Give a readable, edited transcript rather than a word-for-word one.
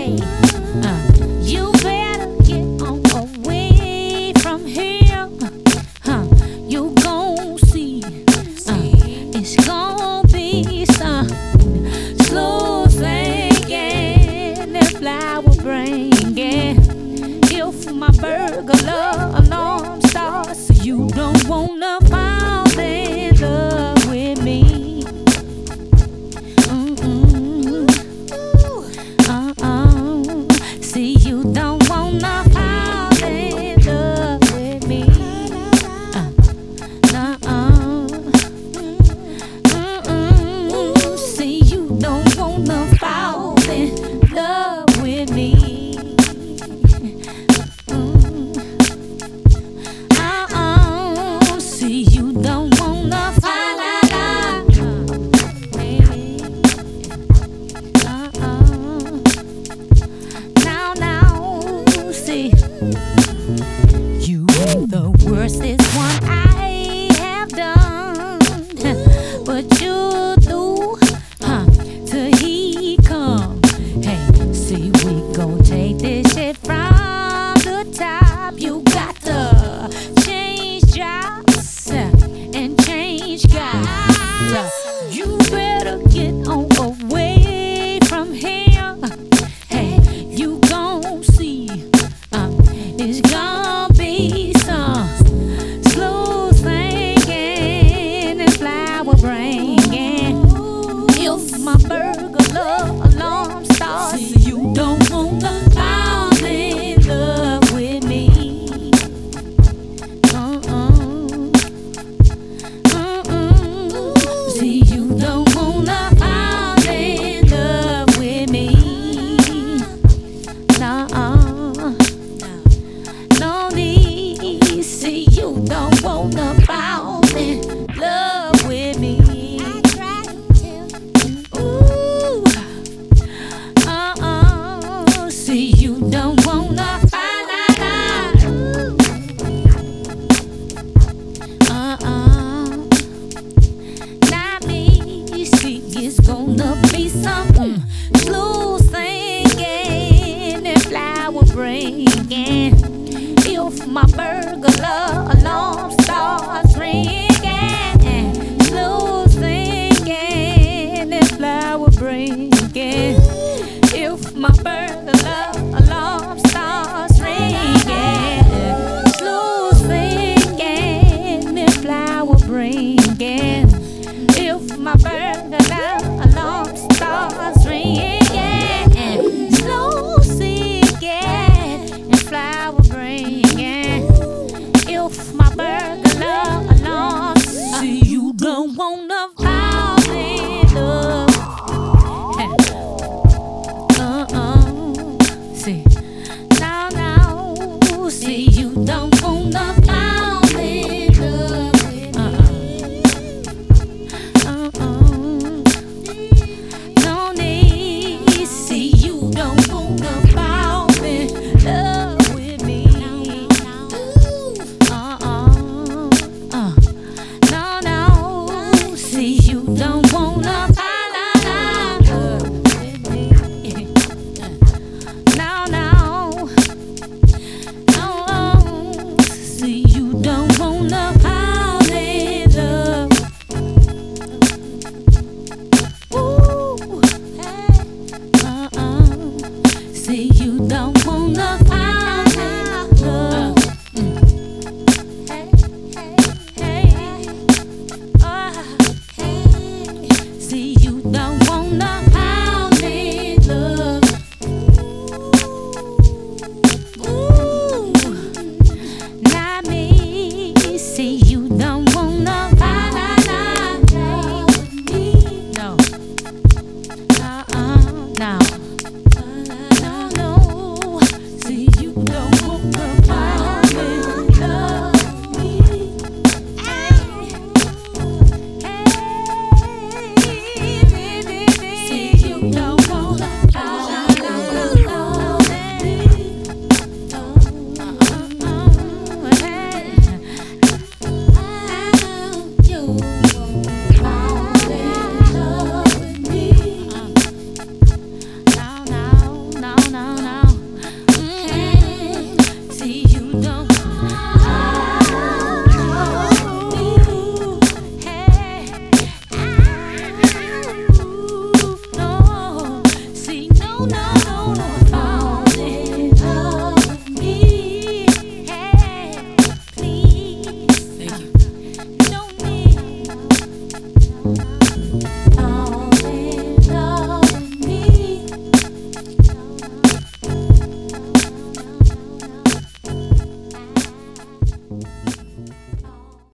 Hey, you better get on away from here. You gon' see, it's gon' be some slow singing and flower bringing. If my burglar alarm starts, you don't wanna fall in love with me. See, you don't wanna fall in love with me. See, you don't wanna fall in love with me. See, you don't wanna fall in love with me. Now, see, you ain't the worstest one I have done, but you do, till he come. Hey, see, we gon' take this shit from the top. You got to change jobs and change guys. You better get on away from here. Hey, you gon' see, it's gon' be some slow singing and flower bringing. If my burglar alarm starts, you don't wanna fall in love with me. See, you don't wanna fall in love with me. No need. See, you don't wanna fall in love with me. Ooh. See, you don't wanna fall in love. Not me. See, it's gonna be some slow singing and flower bringing. If my burglar alarm starts ringing, slow singing and flower bringing. If my burglar alarm starts ringing, slow singing and flower bringing. If my burglar alarm starts ringing, slow singing and flower bringing. If my burglar alarm, see, you don't wanna fall in love. See, now, see, you don't wanna fall in love with me. No need. See, you don't wanna fall in love with me. No. See, you don't wanna fall in love with me. No. See, you don't wanna fall in love. Ooh. See, you don't